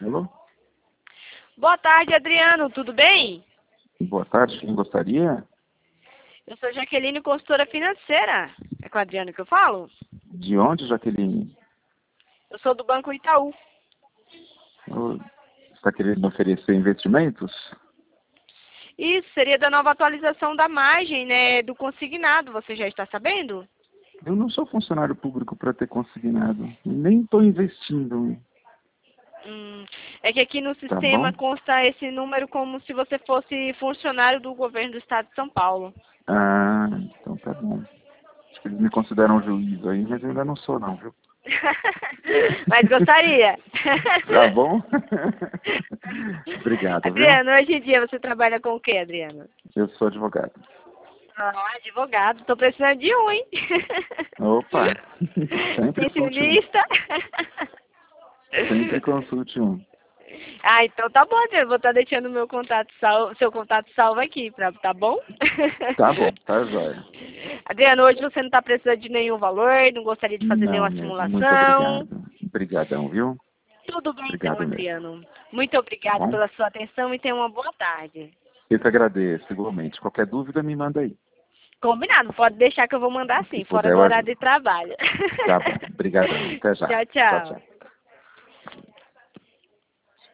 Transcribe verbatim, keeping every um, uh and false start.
Alô? Boa tarde, Adriano. Tudo bem? Boa tarde, quem gostaria? Eu sou Jaqueline, consultora financeira. É com o Adriano que eu falo? De onde, Jaqueline? Eu sou do Banco Itaú. Ô, Você está querendo me oferecer investimentos? Isso, seria da nova atualização da margem, né, do consignado. Você já está sabendo? Eu não sou funcionário público para ter consignado. Nem estou investindo. Hum, é que aqui no Tá sistema bom? consta esse número como se você fosse funcionário do governo do estado de São Paulo. Ah, então tá bom. Acho que eles me consideram juiz aí, mas eu ainda não sou não, viu? Mas gostaria. Tá bom? Obrigado, viu? Adriano, hoje em dia você trabalha com o quê, Adriano? Eu sou advogado. Ah, advogado. Tô precisando de um, hein? Opa! Sempre consulte um. Pensionista. Sempre consulte um. Ah, então tá bom, Adriano. Vou estar deixando meu contato salvo, seu contato salvo aqui, pra, tá bom? Tá bom, tá jóia. Adriano, hoje você não está precisando de nenhum valor, não gostaria de fazer Não nenhuma mesmo. Muito simulação. obrigado. Obrigadão, viu? Tudo bem então, Obrigado mesmo. Adriano. Muito Tá obrigada bom? pela sua atenção e tenha uma boa tarde. Eu que agradeço, igualmente. Qualquer dúvida, me manda aí. Combinado, pode deixar que eu vou mandar Se sim, fora puder, do eu horário ajudo. de trabalho. Tá bom. Obrigadão. Até já. Tchau, Tchau, tchau. tchau.